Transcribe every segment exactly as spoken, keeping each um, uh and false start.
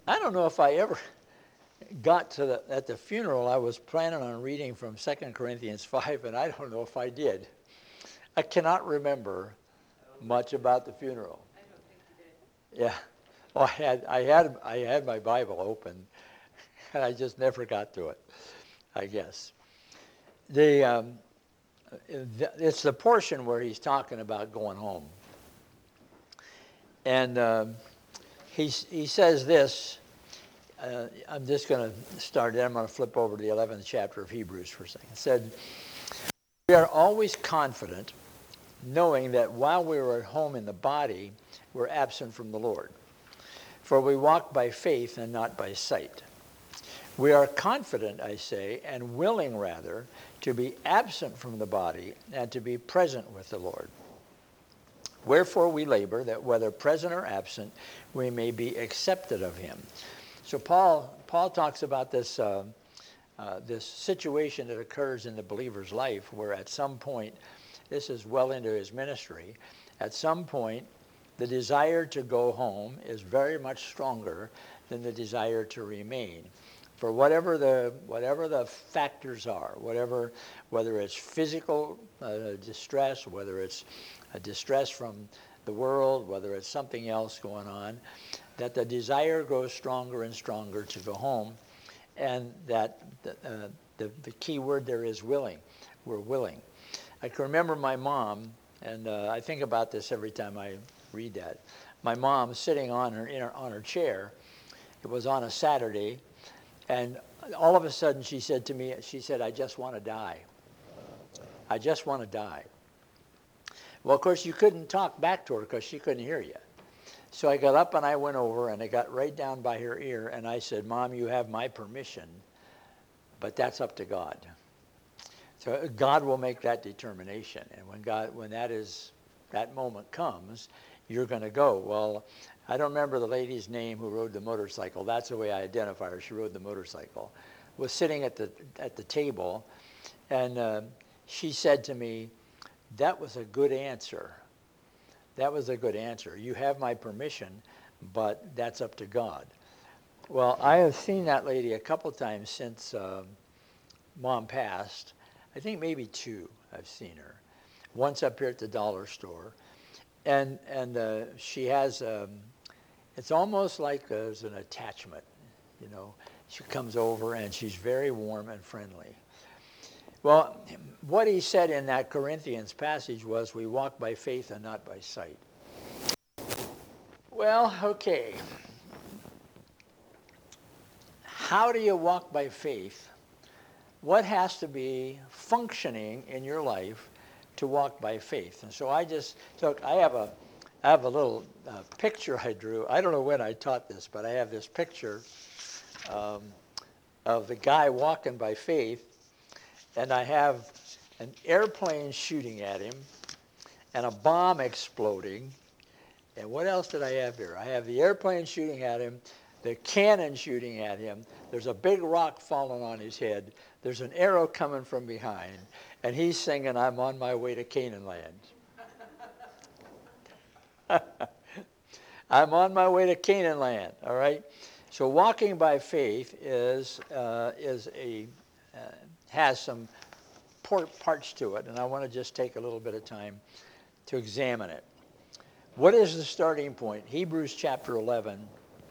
I don't know if I ever got to the, at the funeral, I was planning on reading from Second Corinthians five, and I don't know if I did. I cannot remember much about the funeral. I don't think you did. Yeah. Well, I had, I had, I had my Bible open, and I just never got to it, I guess. The, um, the it's the portion where he's talking about going home. And um, he, he says this. Uh, I'm just going to start it. I'm going to flip over to the eleventh chapter of Hebrews for a second. It said, we are always confident, knowing that while we are at home in the body, we're absent from the Lord. For we walk by faith and not by sight. We are confident, I say, and willing rather, to be absent from the body and to be present with the Lord. Wherefore we labor, that whether present or absent, we may be accepted of him. So Paul Paul talks about this uh, uh, this situation that occurs in the believer's life, where at some point, this is well into his ministry, at some point, the desire to go home is very much stronger than the desire to remain. For whatever the whatever the factors are, whatever whether it's physical uh, distress, whether it's a distress from the world, whether it's something else going on, that the desire grows stronger and stronger to go home, and that the, uh, the, the key word there is willing. We're willing. I can remember my mom, and uh, I think about this every time I read that. My mom sitting on her, in her on her chair. It was on a Saturday, and all of a sudden she said to me, she said, "I just want to die. I just want to die." Well, of course, you couldn't talk back to her because she couldn't hear you. So I got up and I went over and I got right down by her ear and I said, "Mom, you have my permission, but that's up to God." So God will make that determination. And when God, when that is, that moment comes, you're going to go. Well, I don't remember the lady's name who rode the motorcycle. That's the way I identify her. She rode the motorcycle. Was sitting at the at the table, and uh, she said to me, "That was a good answer. That was a good answer. You have my permission, but that's up to God." Well, I have seen that lady a couple times since uh, Mom passed. I think maybe two I've seen her. Once up here at the dollar store. And and uh, she has, um, it's almost like there's an attachment, you know. She comes over and she's very warm and friendly. Well, what he said in that Corinthians passage was, we walk by faith and not by sight. Well, okay. How do you walk by faith? What has to be functioning in your life to walk by faith? And so I just took, I have a, I have a little uh, picture I drew. I don't know when I taught this, but I have this picture um, of the guy walking by faith, and I have an airplane shooting at him, and a bomb exploding. And what else did I have here? I have the airplane shooting at him, the cannon shooting at him. There's a big rock falling on his head. There's an arrow coming from behind. And he's singing, "I'm on my way to Canaan land." I'm on my way to Canaan land, all right? So walking by faith is, uh, is a, uh, has some parts to it, and I want to just take a little bit of time to examine it. What is the starting point? Hebrews chapter eleven.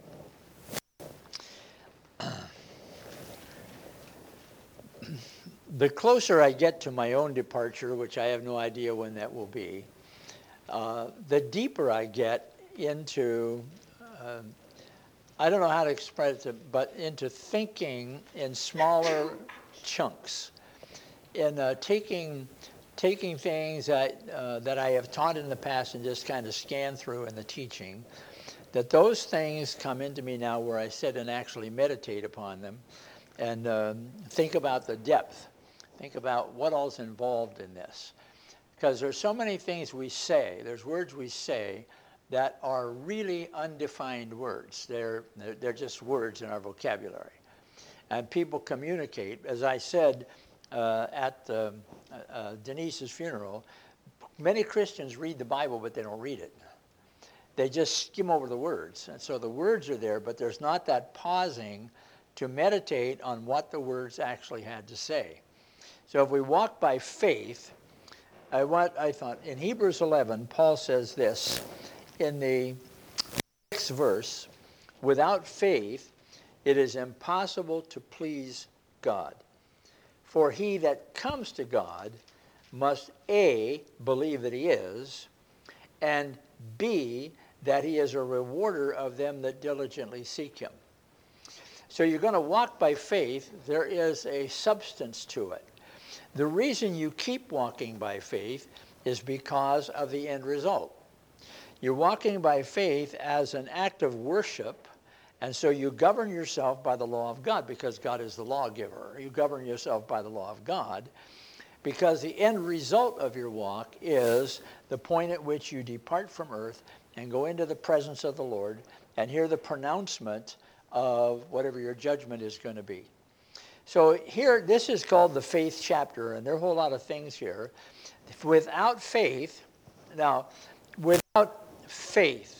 The closer I get to my own departure, which I have no idea when that will be, uh, the deeper I get into, uh, I don't know how to express it, but into thinking in smaller chunks, in uh, taking taking things that, uh, that I have taught in the past and just kind of scan through in the teaching, that those things come into me now where I sit and actually meditate upon them and um, think about the depth. Think about what all's involved in this. Because there's so many things we say, there's words we say that are really undefined words. They're, they're, they're just words in our vocabulary. And people communicate. As I said uh, at uh, uh, Denise's funeral, many Christians read the Bible, but they don't read it. they just skim over the words. And so the words are there, but there's not that pausing to meditate on what the words actually had to say. So if we walk by faith, I, want, I thought in Hebrews eleven, Paul says this in the sixth verse, without faith, it is impossible to please God. For he that comes to God must A, believe that he is, and B, that he is a rewarder of them that diligently seek him. So you're going to walk by faith. There is a substance to it. The reason you keep walking by faith is because of the end result. You're walking by faith as an act of worship, and so you govern yourself by the law of God because God is the lawgiver. You govern yourself by the law of God because the end result of your walk is the point at which you depart from earth and go into the presence of the Lord and hear the pronouncement of whatever your judgment is going to be. So here, this is called the faith chapter, and there are a whole lot of things here. Without faith, now, without faith,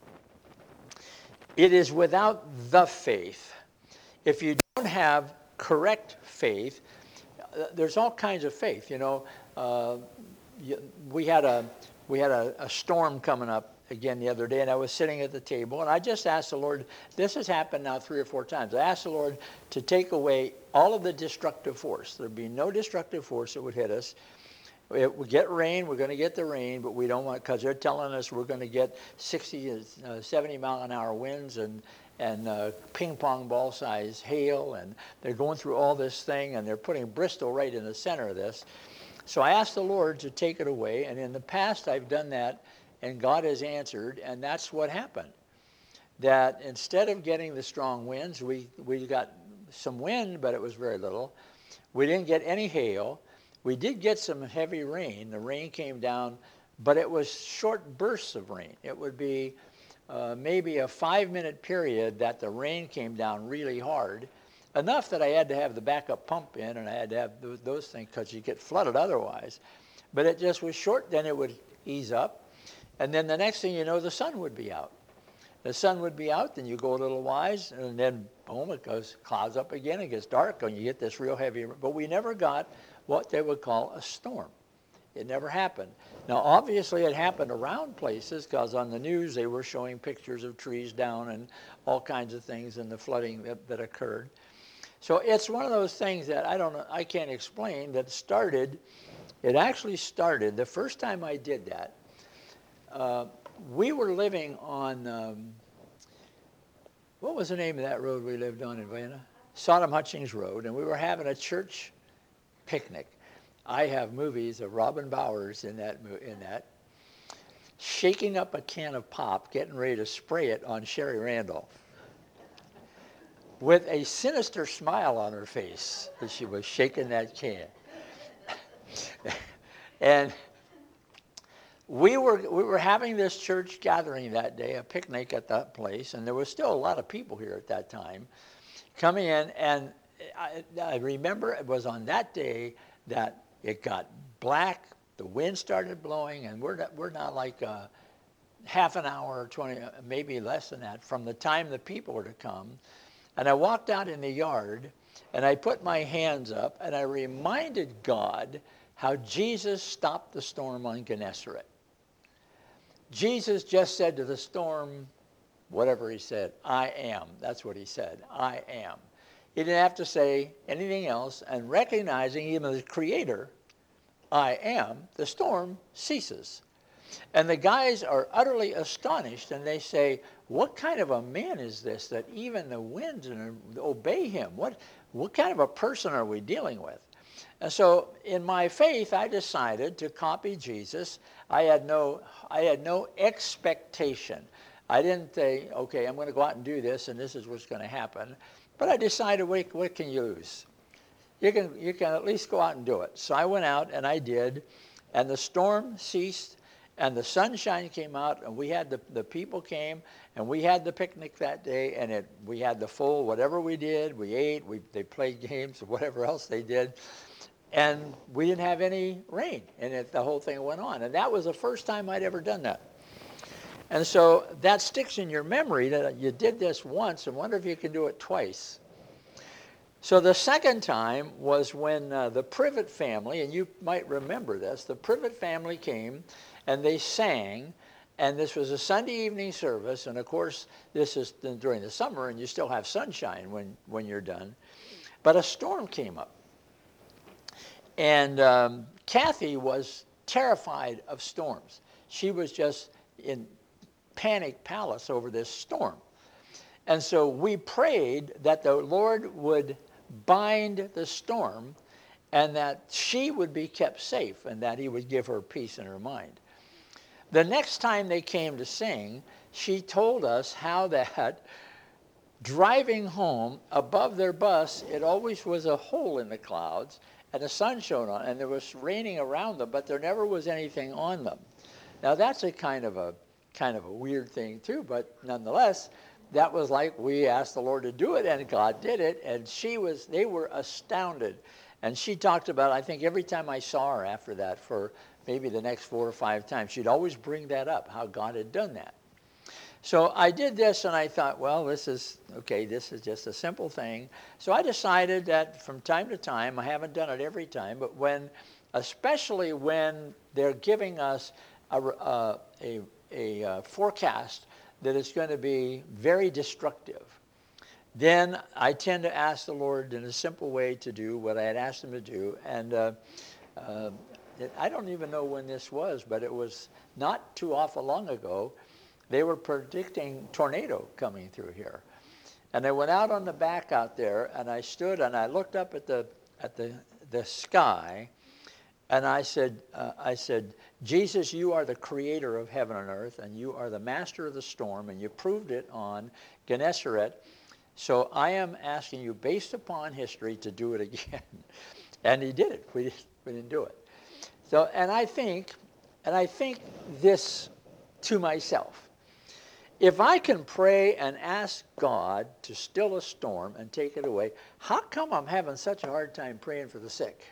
it is without the faith. If you don't have correct faith, uh, there's all kinds of faith. You know, uh, you, we had a we had a, a storm coming up again the other day, and I was sitting at the table, and I just asked the Lord. This has happened now three or four times. I asked the Lord to take away all of the destructive force. There'd be no destructive force that would hit us. It would get rain, we're going to get the rain, but we don't want, because they're telling us we're going to get sixty, uh, seventy mile an hour winds and, and uh, ping pong ball size hail, and they're going through all this thing, and they're putting Bristol right in the center of this. So I asked the Lord to take it away, and in the past I've done that, and God has answered, and that's what happened. That instead of getting the strong winds, we, we got some wind, but it was very little. We didn't get any hail. We did get some heavy rain. The rain came down, but it was short bursts of rain. It would be uh, maybe a five-minute period that the rain came down really hard, enough that I had to have the backup pump in, and I had to have those, those things because you get flooded otherwise. But it just was short. Then it would ease up, and then the next thing you know, the sun would be out. The sun would be out, then you go a little wise, and then boom, it goes clouds up again. It gets dark, and you get this real heavy. But we never got what they would call a storm. It never happened. Now, obviously, it happened around places because on the news they were showing pictures of trees down and all kinds of things and the flooding that, that occurred. So it's one of those things that I don't know, I can't explain. That started. It actually started the first time I did that. Uh, we were living on um, what was the name of that road we lived on in Vienna? Sodom Hutchings Road, and we were having a church picnic. I have movies of Robin Bowers in that, in that, shaking up a can of pop, getting ready to spray it on Sherry Randolph, with a sinister smile on her face as she was shaking that can. And we were we were having this church gathering that day, a picnic at that place, and there was still a lot of people here at that time coming in, and I, I remember it was on that day that it got black, the wind started blowing, and we're not, we're not like uh, half an hour, twenty, maybe less than that, from the time the people were to come. And I walked out in the yard, and I put my hands up, and I reminded God how Jesus stopped the storm on Gennesaret. Jesus just said to the storm, whatever he said, I am. That's what he said, I am. He didn't have to say anything else, and recognizing him as the creator, I am, the storm ceases. And the guys are utterly astonished, and they say, what kind of a man is this that even the winds obey him? What, what kind of a person are we dealing with? And so in my faith, I decided to copy Jesus. I had no, I had no expectation. I didn't say, okay, I'm going to go out and do this, and this is what's going to happen. But I decided, what, what can you lose? You can, you can at least go out and do it. So I went out, and I did, and the storm ceased, and the sunshine came out, and we had the, the people came, and we had the picnic that day, and it, we had the full, whatever we did, we ate, we, they played games, or whatever else they did, and we didn't have any rain, and it, the whole thing went on. And that was the first time I'd ever done that. And so that sticks in your memory that you did this once and wonder if you can do it twice. So the second time was when uh, the Privet family, and you might remember this, the Privet family came and they sang, and this was a Sunday evening service, and of course this is during the summer and you still have sunshine when, when you're done. But a storm came up. And um, Kathy was terrified of storms. She was just in panic palace over this storm. And so we prayed that the Lord would bind the storm and that she would be kept safe and that he would give her peace in her mind. The next time they came to sing, she told us how that driving home above their bus, it always was a hole in the clouds and the sun shone on, and there was raining around them, but there never was anything on them. Now that's a kind of a kind of a weird thing too, but nonetheless, that was like we asked the Lord to do it, and God did it, and she was, they were astounded. And she talked about, I think every time I saw her after that for maybe the next four or five times, she'd always bring that up, how God had done that. So I did this, and I thought, well, this is, okay, this is just a simple thing. So I decided that from time to time, I haven't done it every time, but when, especially when they're giving us a, a, a, a, a forecast that it's going to be very destructive, then I tend to ask the Lord in a simple way to do what I had asked him to do. And uh, uh, it, I don't even know when this was, but it was not too awful long ago. They were predicting tornado coming through here. And I went out on the back out there, and I stood and I looked up at the, at the, the sky, and I said, uh, I said, Jesus, you are the creator of heaven and earth, and you are the master of the storm, and you proved it on Gennesaret. So I am asking you, based upon history, to do it again. And he did it. We, we didn't do it. So, and I think, and I think this to myself. If I can pray and ask God to still a storm and take it away, how come I'm having such a hard time praying for the sick?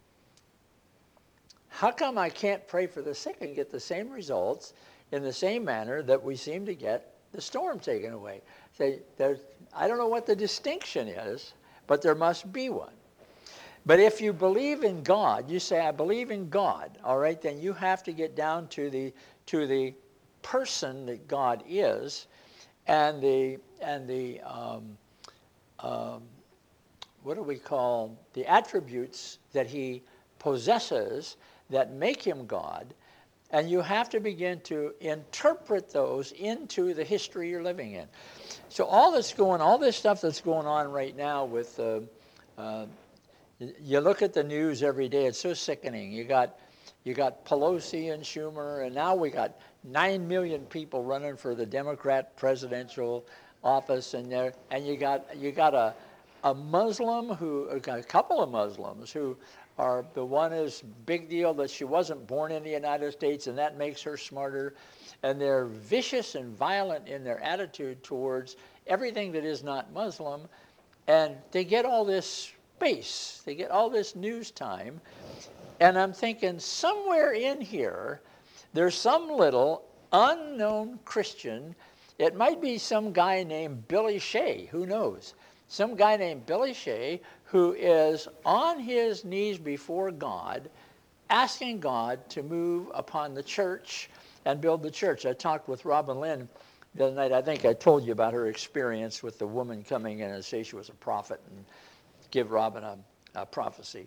How come I can't pray for the sick and get the same results in the same manner that we seem to get the storm taken away? Say, there's, I don't know what the distinction is, but there must be one. But if you believe in God, you say, I believe in God, all right, then you have to get down to the, to the person that God is and the, and the um, um, what do we call, the attributes that he possesses that make him God, and you have to begin to interpret those into the history you're living in. So all that's going, all this stuff that's going on right now with, uh, uh, you look at the news every day, it's so sickening. You got, you got Pelosi and Schumer, and now we got nine million people running for the Democrat presidential office, and there, and you got, you got a, a Muslim who, a couple of Muslims who are, the one is big deal that she wasn't born in the United States, and that makes her smarter. And they're vicious and violent in their attitude towards everything that is not Muslim. And they get all this space. They get all this news time. And I'm thinking somewhere in here, there's some little unknown Christian. It might be some guy named Billy Shea. Who knows? Some guy named Billy Shea who is on his knees before God, asking God to move upon the church and build the church. I talked with Robin Lynn the other night. I think I told you about her experience with the woman coming in and say she was a prophet and give Robin a, a prophecy.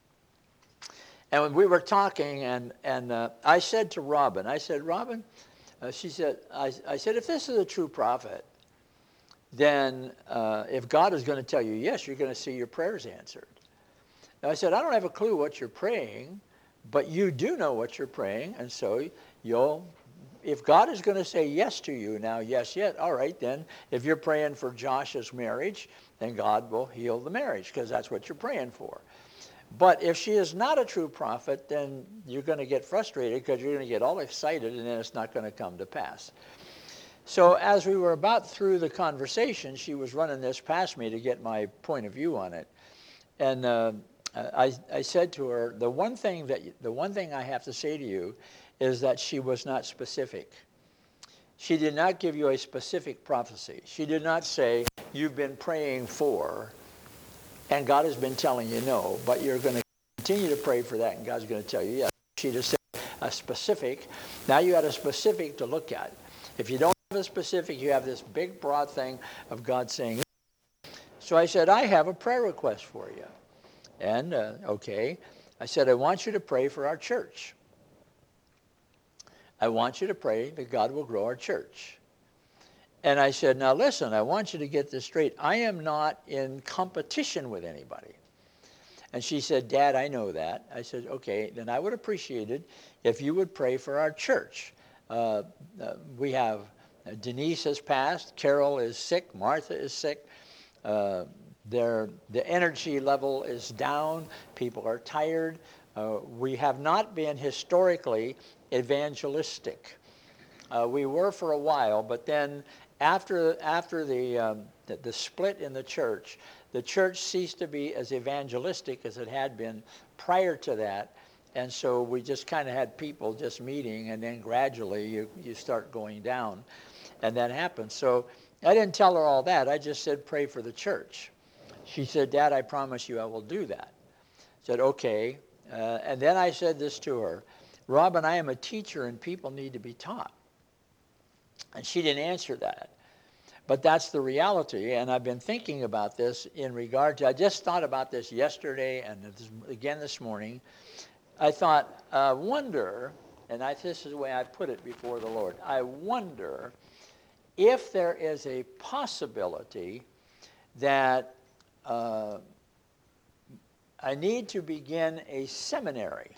And when we were talking, and, and uh, I said to Robin, I said, Robin, uh, she said, I, I said, if this is a true prophet, then uh, if God is going to tell you yes, you're going to see your prayers answered. Now I said, I don't have a clue what you're praying, but you do know what you're praying, and so you'll, if God is going to say yes to you now, yes, yet, all right, then if you're praying for Josh's marriage, then God will heal the marriage, because that's what you're praying for. But if she is not a true prophet, then you're going to get frustrated because you're going to get all excited, and then it's not going to come to pass. So as we were about through the conversation, she was running this past me to get my point of view on it. And uh, I, I said to her, the one thing that the one thing I have to say to you is that she was not specific. She did not give you a specific prophecy. She did not say, you've been praying for, and God has been telling you no, but you're going to continue to pray for that, and God's going to tell you yes. She just said a specific. Now you had a specific to look at. If you don't have a specific, you have this big, broad thing of God saying. So I said, I have a prayer request for you. And, uh, okay. I said, I want you to pray for our church. I want you to pray that God will grow our church. And I said, now listen, I want you to get this straight. I am not in competition with anybody. And she said, Dad, I know that. I said, okay, then I would appreciate it if you would pray for our church. Uh, uh, we have, uh, Denise has passed, Carol is sick, Martha is sick. Uh, their, the energy level is down, people are tired. Uh, we have not been historically evangelistic. Uh, we were for a while, but then after, after the, um, the, the split in the church, the church ceased to be as evangelistic as it had been prior to that. And so we just kind of had people just meeting, and then gradually you, you start going down. And that happened. So I didn't tell her all that. I just said, pray for the church. She said, Dad, I promise you I will do that. I said, okay. Uh, and then I said this to her, Robin, I am a teacher and people need to be taught. And she didn't answer that. But that's the reality, and I've been thinking about this in regard to, I just thought about this yesterday and again this morning. I thought, I uh, wonder, and I, this is the way I put it before the Lord, I wonder if there is a possibility that uh, I need to begin a seminary,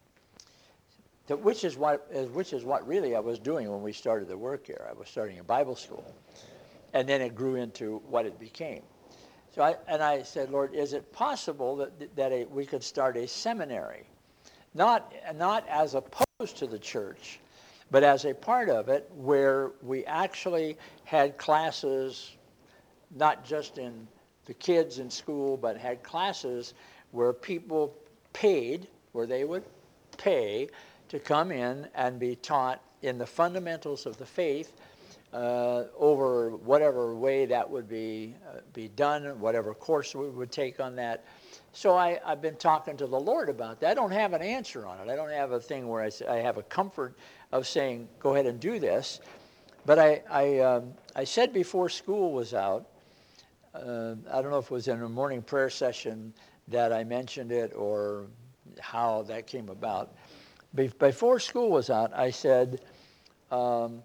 that, which is what, which is what really I was doing when we started the work here. I was starting a Bible school. And then it grew into what it became. So I, and I said, Lord, is it possible that, that a, we could start a seminary? Not, not as opposed to the church, but as a part of it where we actually had classes, not just in the kids in school, but had classes where people paid, where they would pay to come in and be taught in the fundamentals of the faith, Uh, over whatever way that would be uh, be done, whatever course we would take on that. So I, I've been talking to the Lord about that. I don't have an answer on it. I don't have a thing where I, say, I have a comfort of saying, go ahead and do this. But I, I, um, I said before school was out, uh, I don't know if it was in a morning prayer session that I mentioned it or how that came about. Be- before school was out, I said, um,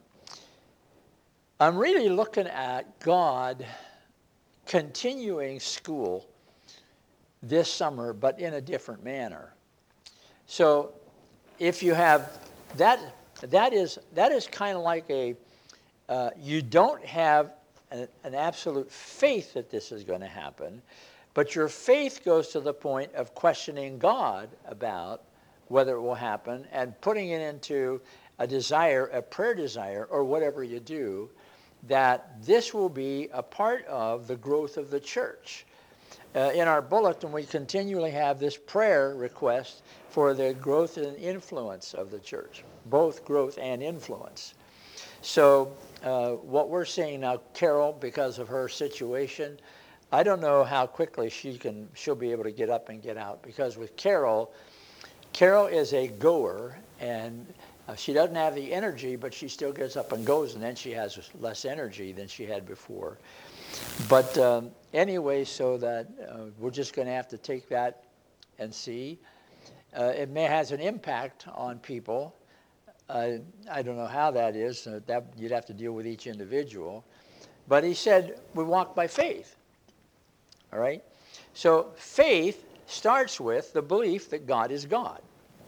I'm really looking at God continuing school this summer, but in a different manner. So if you have, that, that is, that is kind of like a, uh, you don't have an, an absolute faith that this is going to happen, but your faith goes to the point of questioning God about whether it will happen and putting it into a desire, a prayer desire, or whatever you do, that this will be a part of the growth of the church. Uh, in our bulletin, we continually have this prayer request for the growth and influence of the church, both growth and influence. So uh, what we're seeing now, Carol, because of her situation, I don't know how quickly she can, she'll be able to get up and get out, because with Carol, Carol is a goer, and Uh, she doesn't have the energy, but she still gets up and goes, and then she has less energy than she had before. But um, anyway, so that uh, we're just going to have to take that and see. Uh, it may has an impact on people. Uh, I don't know how that is. Uh, that you'd have to deal with each individual. But he said we walk by faith. All right? So faith starts with the belief that God is God.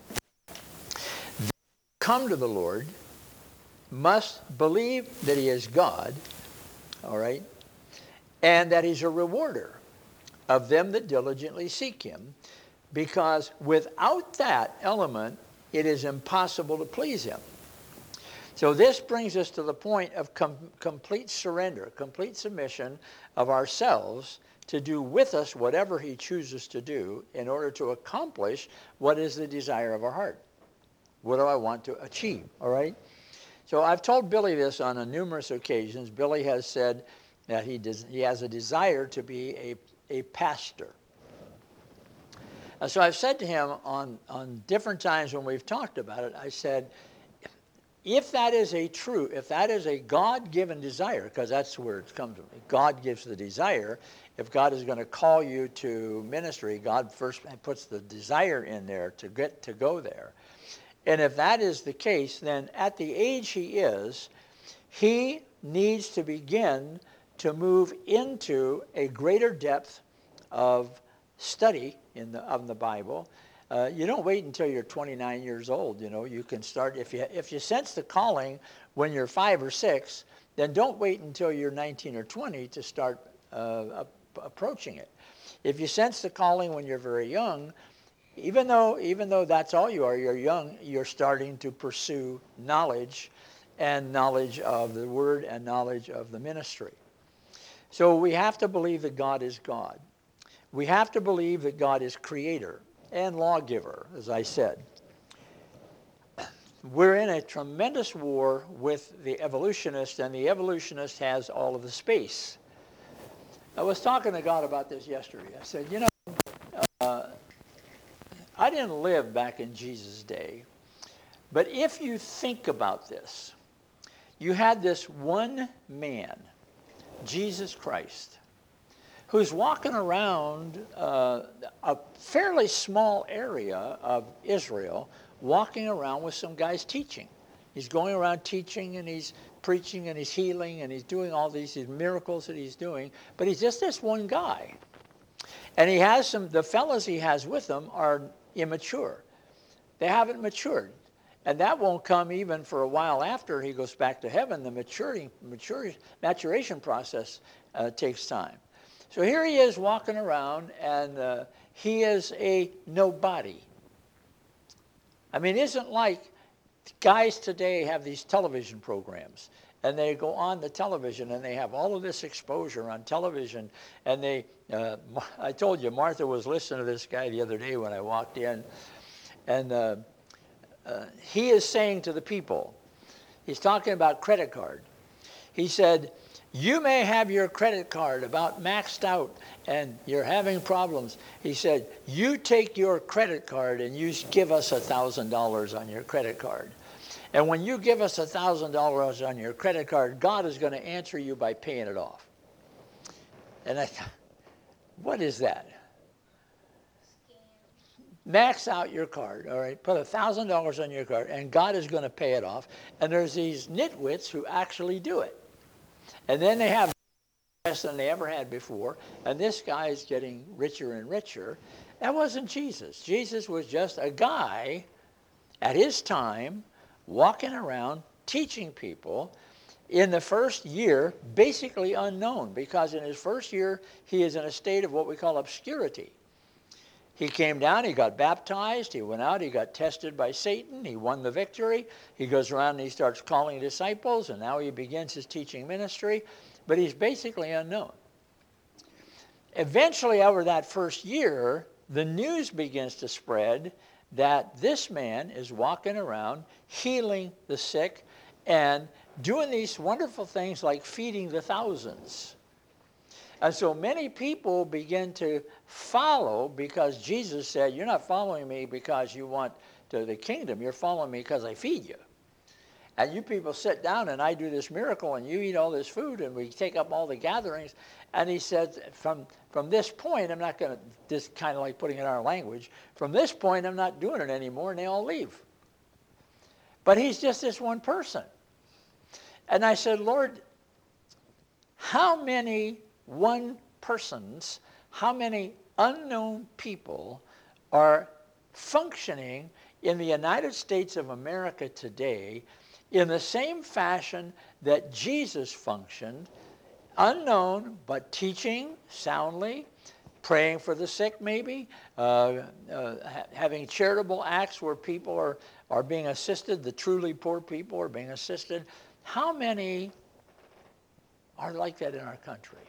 Come to the Lord, must believe that he is God, all right, and that he's a rewarder of them that diligently seek him, because without that element, it is impossible to please him. So this brings us to the point of com- complete surrender, complete submission of ourselves to do with us whatever he chooses to do in order to accomplish what is the desire of our heart. What do I want to achieve, all right? So I've told Billy this on a numerous occasions. Billy has said that he does, he has a desire to be a, a pastor. And so I've said to him on, on different times when we've talked about it, I said, if that is a true, if that is a God-given desire, because that's where it's come from, God gives the desire. If God is going to call you to ministry, God first puts the desire in there to get to go there. And if that is the case, then at the age he is, he needs to begin to move into a greater depth of study in the, of the Bible. Uh, you don't wait until you're twenty-nine years old. You know, you can start, if you, if you sense the calling when you're five or six, then don't wait until you're nineteen or twenty to start uh, approaching it. If you sense the calling when you're very young, even though, even though that's all you are, you're young, you're starting to pursue knowledge and knowledge of the Word and knowledge of the ministry. So we have to believe that God is God. We have to believe that God is creator and lawgiver, as I said. We're in a tremendous war with the evolutionist, and the evolutionist has all of the space. I was talking to God about this yesterday. I said, you know, uh, I didn't live back in Jesus' day, but if you think about this, you had this one man, Jesus Christ, who's walking around uh, a fairly small area of Israel, walking around with some guys teaching. He's going around teaching, and he's preaching, and he's healing, and he's doing all these, these miracles that he's doing, but he's just this one guy. And he has some, the fellows he has with him are immature. They haven't matured. And that won't come even for a while after he goes back to heaven. The maturing, mature, maturation process uh, takes time. So here he is walking around, and uh, he is a nobody. I mean, it isn't like guys today have these television programs, and they go on the television, and they have all of this exposure on television. And they, uh, I told you, Martha was listening to this guy the other day when I walked in, and uh, uh, he is saying to the people, he's talking about credit card. He said, you may have your credit card about maxed out and you're having problems. He said, you take your credit card and you give us one thousand dollars on your credit card. And when you give us one thousand dollars on your credit card, God is going to answer you by paying it off. And I thought, what is that? Max out your card, all right? Put one thousand dollars on your card, and God is going to pay it off. And there's these nitwits who actually do it. And then they have less than they ever had before, and this guy is getting richer and richer. That wasn't Jesus. Jesus was just a guy at his time walking around teaching people in the first year, basically unknown, because in his first year he is in a state of what we call obscurity. He came down, he got baptized, he went out, he got tested by Satan, he won the victory. He goes around and he starts calling disciples, and now he begins his teaching ministry, but he's basically unknown. Eventually, over that first year, the news begins to spread that this man is walking around healing the sick and doing these wonderful things like feeding the thousands. And so many people begin to follow because Jesus said, you're not following me because you want to the kingdom. You're following me because I feed you. And you people sit down and I do this miracle and you eat all this food and we take up all the gatherings. And he said, from, from this point, I'm not going to, this kind of like putting it in our language, from this point I'm not doing it anymore, and they all leave. But he's just this one person. And I said, Lord, how many one persons, how many unknown people are functioning in the United States of America today in the same fashion that Jesus functioned, unknown, but teaching soundly, praying for the sick maybe, uh, uh, ha- having charitable acts where people are, are being assisted, the truly poor people are being assisted. How many are like that in our country?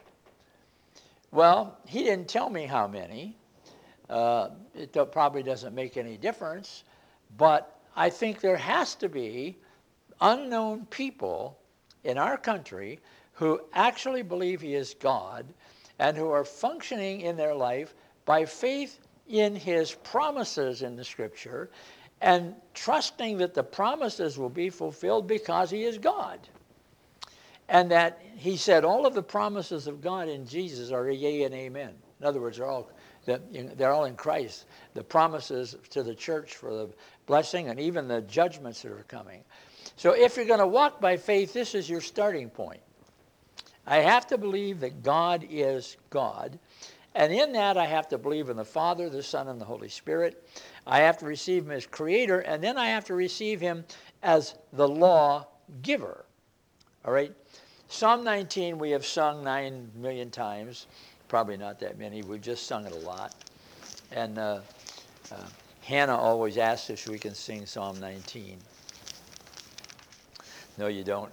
Well, he didn't tell me how many. Uh, it do- probably doesn't make any difference, but I think there has to be unknown people in our country who actually believe he is God and who are functioning in their life by faith in his promises in the Scripture and trusting that the promises will be fulfilled because he is God. And that he said all of the promises of God in Jesus are yea and amen. In other words, they're all, they're all in Christ. The promises to the church for the blessing and even the judgments that are coming. So if you're going to walk by faith, this is your starting point. I have to believe that God is God. And in that, I have to believe in the Father, the Son, and the Holy Spirit. I have to receive him as creator, and then I have to receive him as the law giver. All right? Psalm nineteen we have sung nine million times. Probably not that many. We've just sung it a lot. And uh, uh, Hannah always asks if we can sing Psalm nineteen. No, you don't.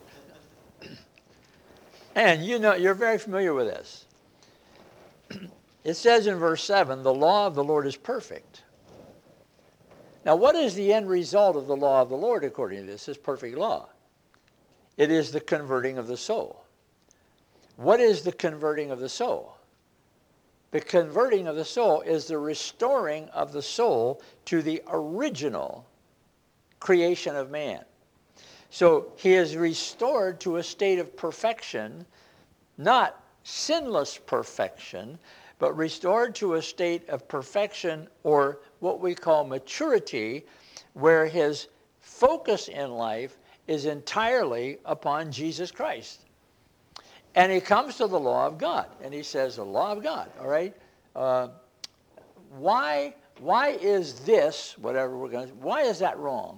And you know, you're very familiar with this. It says in verse seven, the law of the Lord is perfect. Now, what is the end result of the law of the Lord according to this? This perfect law. It is the converting of the soul. What is the converting of the soul? The converting of the soul is the restoring of the soul to the original creation of man. So he is restored to a state of perfection, not sinless perfection, but restored to a state of perfection, or what we call maturity, where his focus in life is entirely upon Jesus Christ. And he comes to the law of God, and he says, the law of God, all right? Uh, why, why is this, whatever we're going to, why is that wrong?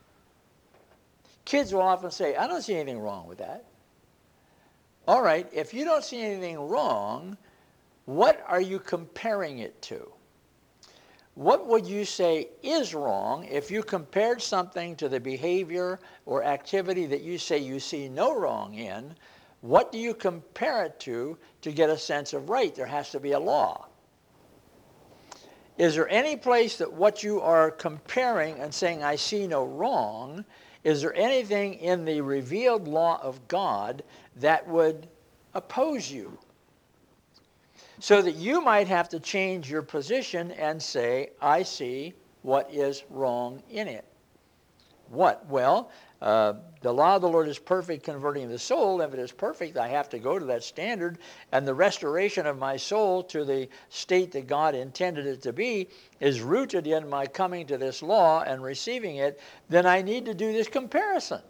Kids will often say, I don't see anything wrong with that. All right, if you don't see anything wrong, what are you comparing it to? What would you say is wrong if you compared something to the behavior or activity that you say you see no wrong in? What do you compare it to to get a sense of right? There has to be a law. Is there any place that what you are comparing and saying, I see no wrong, is there anything in the revealed law of God that would oppose you? So that you might have to change your position and say, I see what is wrong in it. What? Well, uh, the law of the Lord is perfect, converting the soul. If it is perfect, I have to go to that standard, and the restoration of my soul to the state that God intended it to be is rooted in my coming to this law and receiving it. Then I need to do this comparison.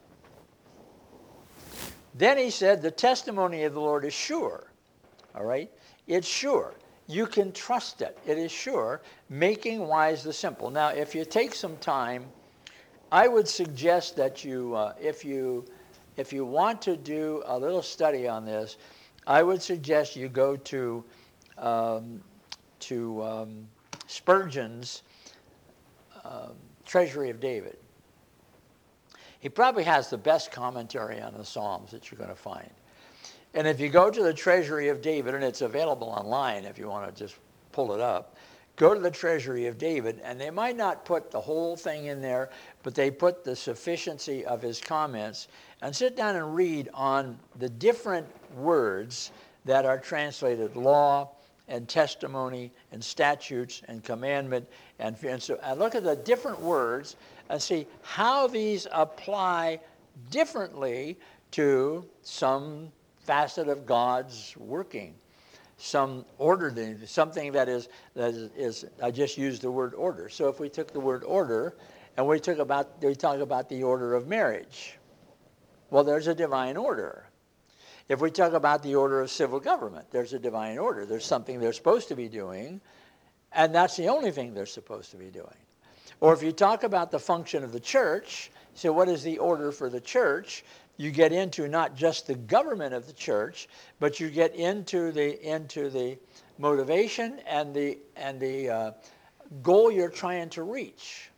Then he said, the testimony of the Lord is sure. All right? It's sure. You can trust it. It is sure, making wise the simple. Now, if you take some time, I would suggest that you, uh, if you, if you want to do a little study on this, I would suggest you go to, um, to um, Spurgeon's um, Treasury of David. He probably has the best commentary on the Psalms that you're going to find. And if you go to the Treasury of David, and it's available online if you want to just pull it up, go to the Treasury of David, and they might not put the whole thing in there, but they put the sufficiency of his comments, and sit down and read on the different words that are translated law and testimony and statutes and commandment. And, and so and look at the different words and see how these apply differently to some facet of God's working. Some order, something that is, that is, is, I just used the word order. So if we took the word order and we took about, we talk about the order of marriage, well, there's a divine order. If we talk about the order of civil government, there's a divine order. There's something they're supposed to be doing, and that's the only thing they're supposed to be doing. Or if you talk about the function of the church, so what is the order for the church? You get into not just the government of the church, but you get into the into the motivation and the and the uh, goal you're trying to reach.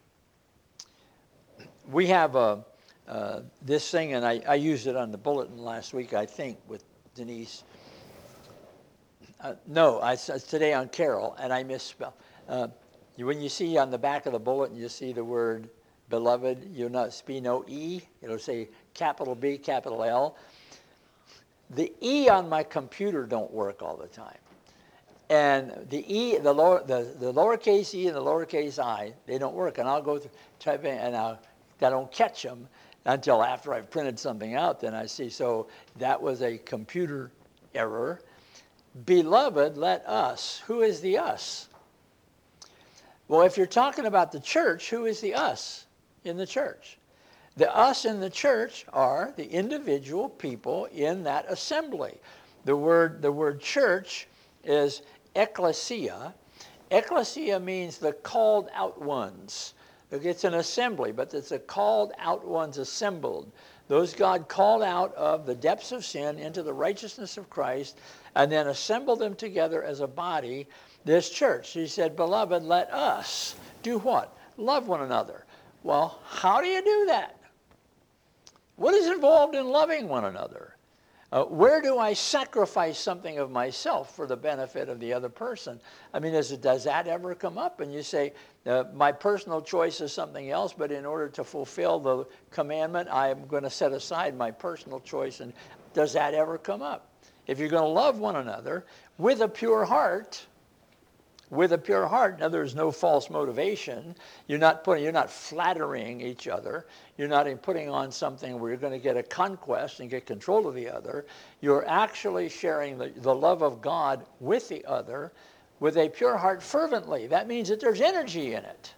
We have a, uh, this thing, and I, I used it on the bulletin last week, I think, with Denise. Uh, no, I it's today on Carol, and I misspelled. Uh, when you see on the back of the bulletin, you see the word beloved, you'll not be no E. It'll say capital B, capital L. The E on my computer don't work all the time. And the E, the lower, the, the lowercase e and the lowercase I, they don't work. And I'll go through, type in, and I'll, I don't catch them until after I've printed something out. Then I see, so that was a computer error. Beloved, let us. Who is the us? Well, if you're talking about the church, who is the us in the church? The us in the church are the individual people in that assembly. The word, the word church is ecclesia. Ecclesia means the called out ones. It's an assembly, but it's a called out ones assembled. Those God called out of the depths of sin into the righteousness of Christ and then assembled them together as a body, this church. He said, beloved, let us do what? Love one another. Well, how do you do that? What is involved in loving one another? Uh, where do I sacrifice something of myself for the benefit of the other person? I mean, is it, does that ever come up? And you say, uh, my personal choice is something else, but in order to fulfill the commandment, I'm going to set aside my personal choice. And does that ever come up? If you're going to love one another with a pure heart, with a pure heart, now there's no false motivation. You're not putting, you're not flattering each other. You're not putting on something where you're going to get a conquest and get control of the other. You're actually sharing the, the love of God with the other with a pure heart fervently. That means that there's energy in it.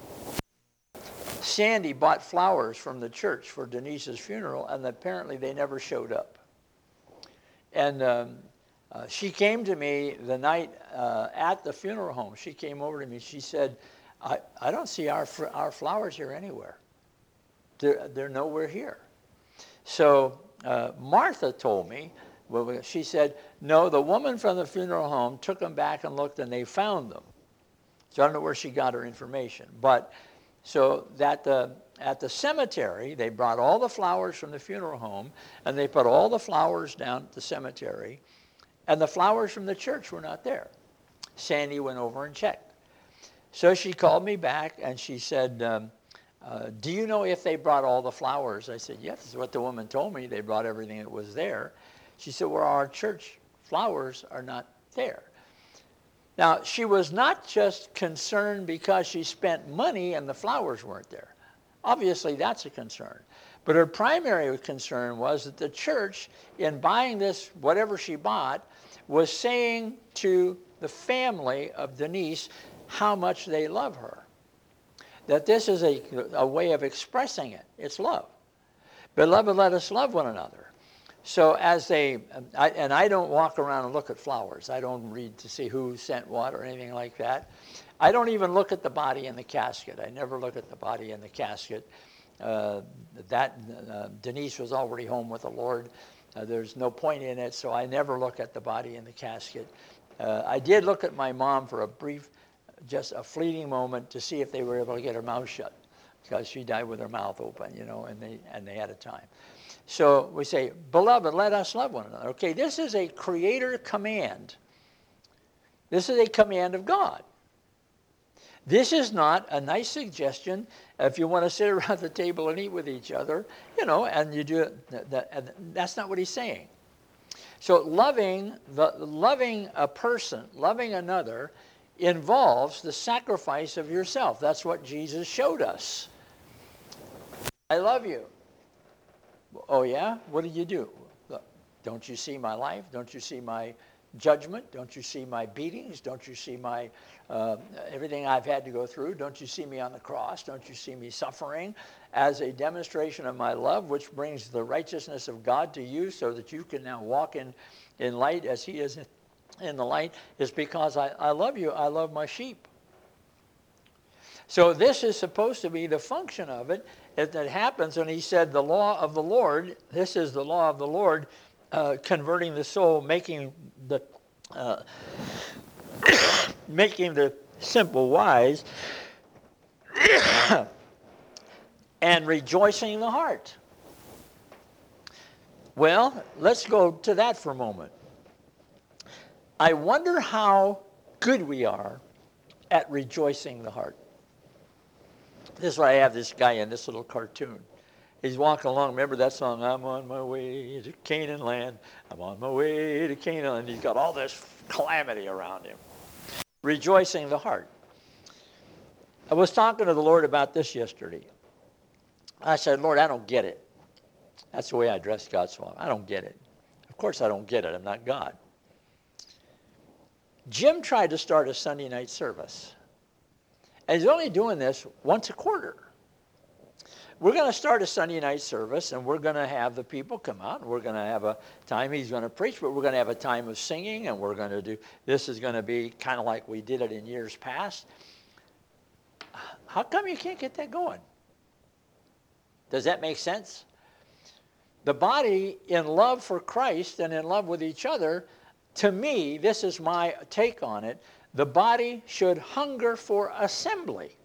Sandy bought flowers from the church for Denise's funeral, and apparently they never showed up. And um, Uh, she came to me the night uh, at the funeral home. She came over to me. She said, I, I don't see our, our flowers here anywhere. They're, they're nowhere here. So uh, Martha told me, well, she said, no, the woman from the funeral home took them back and looked and they found them. So I don't know where she got her information. But so that the, at the cemetery, they brought all the flowers from the funeral home and they put all the flowers down at the cemetery. And the flowers from the church were not there. Sandy went over and checked. So she called me back and she said, um, uh, do you know if they brought all the flowers? I said, yes, that's what the woman told me. They brought everything that was there. She said, well, our church flowers are not there. Now, she was not just concerned because she spent money and the flowers weren't there. Obviously, that's a concern. But her primary concern was that the church, in buying this, whatever she bought, was saying to the family of Denise how much they love her. That this is a, a way of expressing it. It's love. Beloved, let us love one another. So as they, I, and I don't walk around and look at flowers. I don't read to see who sent what or anything like that. I don't even look at the body in the casket. I never look at the body in the casket. Uh, that uh, Denise was already home with the Lord. Uh, there's no point in it, so I never look at the body in the casket. Uh, I did look at my mom for a brief, just a fleeting moment to see if they were able to get her mouth shut, because she died with her mouth open, you know, and they and they had a time. So we say, beloved, let us love one another. Okay, this is a creator command. This is a command of God. This is not a nice suggestion if you want to sit around the table and eat with each other, you know, and you do it. That, that's not what he's saying. So loving, the, loving a person, loving another, involves the sacrifice of yourself. That's what Jesus showed us. I love you. Oh, yeah? What did you do? Don't you see my life? Don't you see my judgment? Don't you see my beatings? Don't you see my uh, everything I've had to go through? Don't you see me on the cross? Don't you see me suffering as a demonstration of my love, which brings the righteousness of God to you so that you can now walk in, in light as he is in, in the light? Is because I, I love you. I love my sheep. So this is supposed to be the function of it. It, it happens, and he said the law of the Lord, this is the law of the Lord, uh, converting the soul, making the uh, making the simple wise, and rejoicing the heart. Well, let's go to that for a moment. I wonder how good we are at rejoicing the heart. This is why I have this guy in this little cartoon. He's walking along. Remember that song, I'm on my way to Canaan land. I'm on my way to Canaan land. He's got all this calamity around him. Rejoicing the heart. I was talking to the Lord about this yesterday. I said, Lord, I don't get it. That's the way I address God's Father. I don't get it. Of course I don't get it. I'm not God. Jim tried to start a Sunday night service. And he's only doing this once a quarter. We're going to start a Sunday night service, and we're going to have the people come out, and we're going to have a time he's going to preach, but we're going to have a time of singing, and we're going to do, this is going to be kind of like we did it in years past. How come you can't get that going? Does that make sense? The body in love for Christ and in love with each other, to me, this is my take on it, the body should hunger for assembly.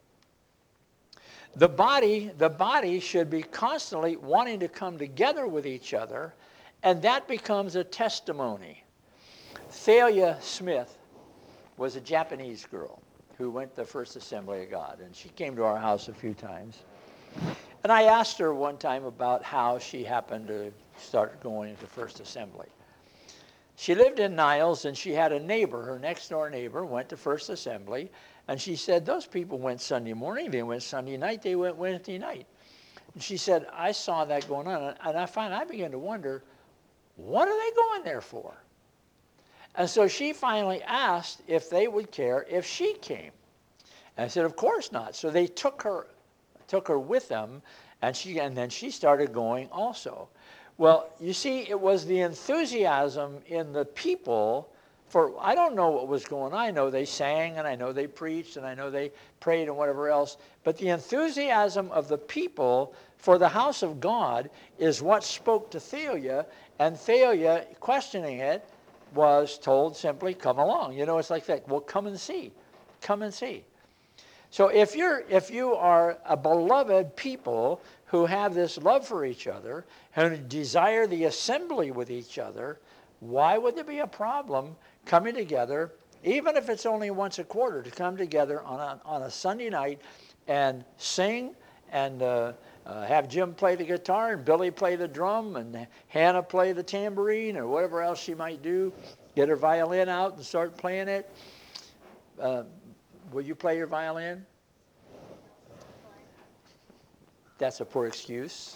The body, the body should be constantly wanting to come together with each other, and that becomes a testimony. Thalia Smith was a Japanese girl who went to the First Assembly of God, and she came to our house a few times. And I asked her one time about how she happened to start going to First Assembly. She lived in Niles, and she had a neighbor, her next-door neighbor, went to First Assembly, and she said, those people went Sunday morning, they went Sunday night, they went Wednesday night. And she said, I saw that going on, and I finally I began to wonder, what are they going there for? And so she finally asked if they would care if she came. And I said, of course not. So they took her, took her with them, and she and then she started going also. Well, you see, it was the enthusiasm in the people for, I don't know what was going on. I know they sang, and I know they preached, and I know they prayed and whatever else. But the enthusiasm of the people for the house of God is what spoke to Thalia, and Thalia, questioning it, was told simply, come along. You know, it's like that. Well, come and see. Come and see. So if you're if you are a beloved people who have this love for each other and desire the assembly with each other, why would there be a problem coming together, even if it's only once a quarter, to come together on a, on a Sunday night and sing and uh, uh, have Jim play the guitar and Billy play the drum and Hannah play the tambourine or whatever else she might do, get her violin out and start playing it. Uh, Will you play your violin? That's a poor excuse.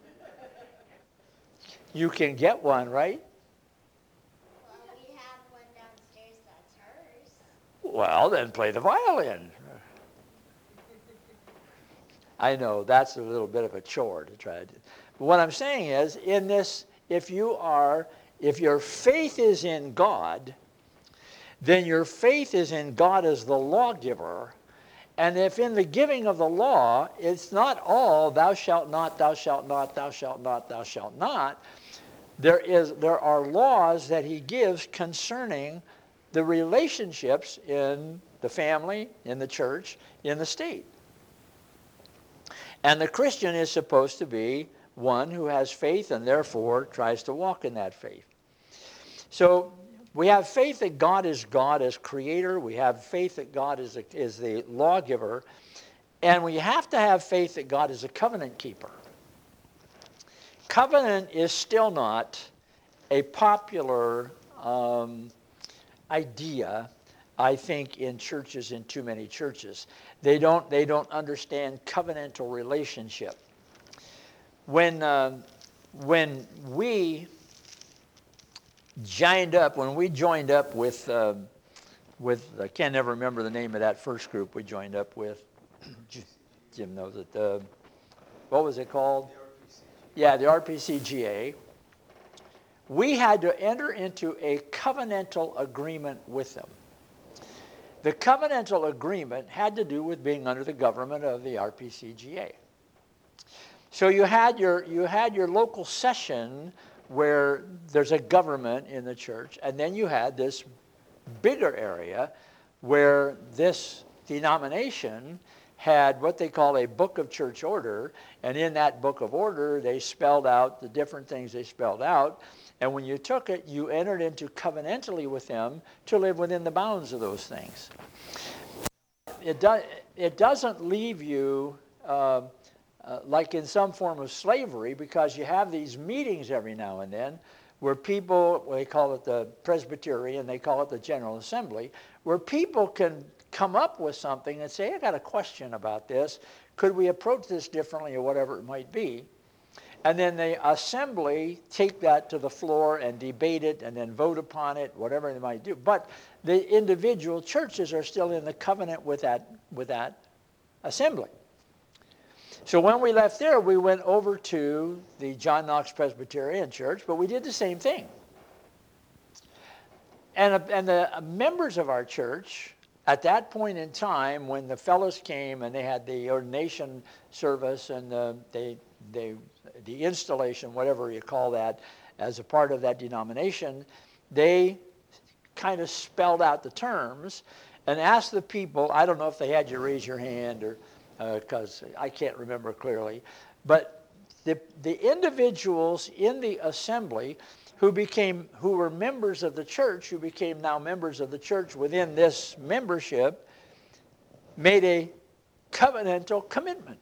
You can get one, right? Well, we have one downstairs that's hers. Well, then play the violin. I know that's a little bit of a chore to try to do. But what I'm saying is, in this, if you are, if your faith is in God, then your faith is in God as the lawgiver. And if in the giving of the law, it's not all thou shalt not, thou shalt not, thou shalt not, thou shalt not. There is, there are laws that he gives concerning the relationships in the family, in the church, in the state. And the Christian is supposed to be one who has faith and therefore tries to walk in that faith. So we have faith that God is God as creator. We have faith that God is, a, is the lawgiver. And we have to have faith that God is a covenant keeper. Covenant is still not a popular um, idea, I think, in churches, in too many churches. They don't, they don't understand covenantal relationship. When, uh, when we joined up, when we joined up with, uh, with I can't ever remember the name of that first group we joined up with. Jim knows it. Uh, what was it called? The R P C. Yeah, the R P C G A. We had to enter into a covenantal agreement with them. The covenantal agreement had to do with being under the government of the R P C G A. So you had your, you had your local session where there's a government in the church, and then you had this bigger area where this denomination had what they call a book of church order, and in that book of order they spelled out the different things they spelled out, and when you took it, you entered into covenantally with them to live within the bounds of those things. It, do, it doesn't leave you uh, uh, like in some form of slavery, because you have these meetings every now and then where people, well, they call it the Presbyterian, they call it the General Assembly, where people can come up with something and say, I got a question about this. Could we approach this differently, or whatever it might be? And then the assembly take that to the floor and debate it and then vote upon it, whatever they might do. But the individual churches are still in the covenant with that, with that assembly. So when we left there, we went over to the John Knox Presbyterian Church, but we did the same thing. And, and the members of our church, at that point in time, when the fellows came and they had the ordination service and the, they, they, the installation, whatever you call that, as a part of that denomination, they kind of spelled out the terms and asked the people, I don't know if they had you raise your hand or because uh, I can't remember clearly, but the, the individuals in the assembly who became, who were members of the church, who became now members of the church within this membership, made a covenantal commitment.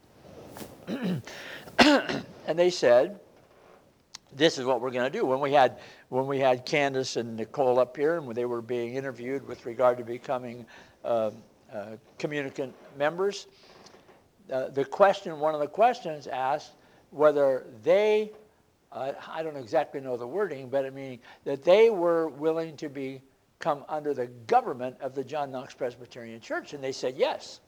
And they said, this is what we're going to do. When we had when we had Candace and Nicole up here, and when they were being interviewed with regard to becoming uh, uh, communicant members, uh, the question, one of the questions asked whether they, uh, I don't exactly know the wording, but I mean that they were willing to be come under the government of the John Knox Presbyterian Church, and they said yes.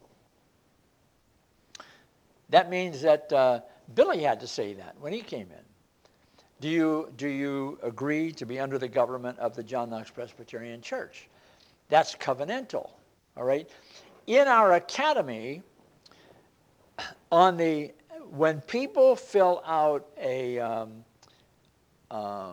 That means that uh, Billy had to say that when he came in. Do you, do you agree to be under the government of the John Knox Presbyterian Church? That's covenantal, all right? In our academy, on the, when people fill out a um, um,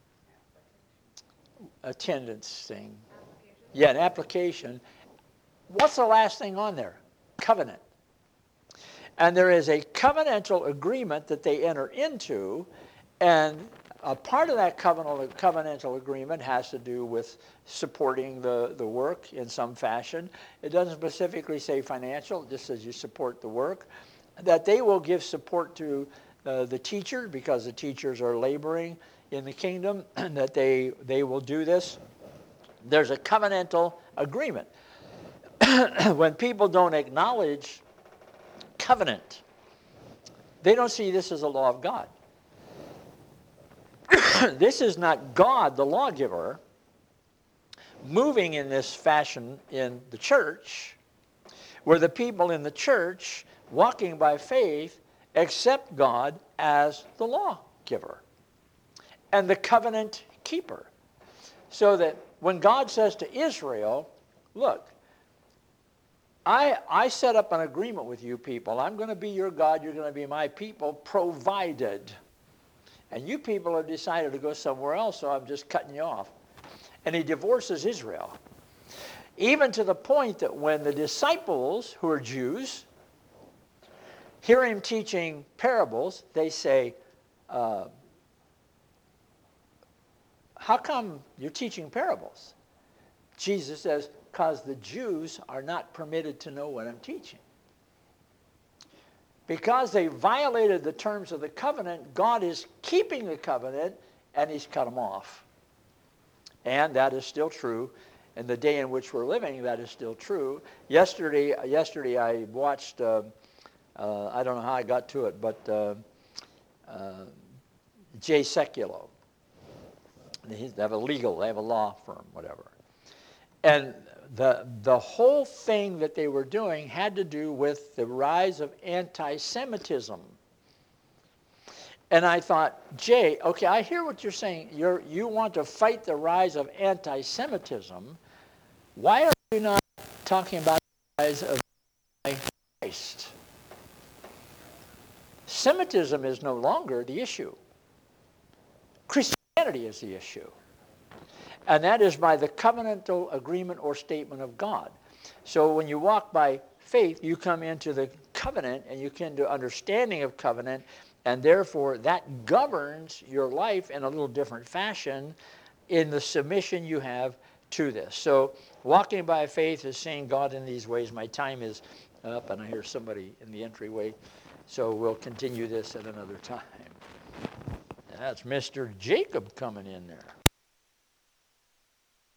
attendance thing, yeah, an application, what's the last thing on there? Covenant. And there is a covenantal agreement that they enter into, and a part of that covenantal, covenantal agreement has to do with supporting the, the work in some fashion. It doesn't specifically say financial, it just says you support the work. That they will give support to uh, the teacher, because the teachers are laboring in the kingdom, and that they, they will do this. There's a covenantal agreement. When people don't acknowledge covenant, they don't see this as a law of God. This is not God, the lawgiver, moving in this fashion in the church, where the people in the church, walking by faith, accept God as the lawgiver and the covenant keeper. So that when God says to Israel, look, I, I set up an agreement with you people. I'm going to be your God. You're going to be my people, provided. And you people have decided to go somewhere else, so I'm just cutting you off. And he divorces Israel. Even to the point that when the disciples, who are Jews, hear him teaching parables, they say, uh, how come you're teaching parables? Jesus says, because the Jews are not permitted to know what I'm teaching. Because they violated the terms of the covenant, God is keeping the covenant, and he's cut them off. And that is still true. In the day in which we're living, that is still true. Yesterday, yesterday I watched, uh, uh, I don't know how I got to it, but uh, uh, Jay Sekulow. They have a legal, they have a law firm, whatever. And the, the whole thing that they were doing had to do with the rise of anti-Semitism. And I thought, Jay, okay, I hear what you're saying. You're, you want to fight the rise of anti-Semitism. Why are you not talking about the rise of Christ? Semitism is no longer the issue. Christianity is the issue. And that is by the covenantal agreement or statement of God. So when you walk by faith, you come into the covenant, and you come to understanding of covenant, and therefore that governs your life in a little different fashion in the submission you have to this. So walking by faith is saying, God, in these ways, my time is up, and I hear somebody in the entryway. So we'll continue this at another time. That's Mister Jacob coming in there.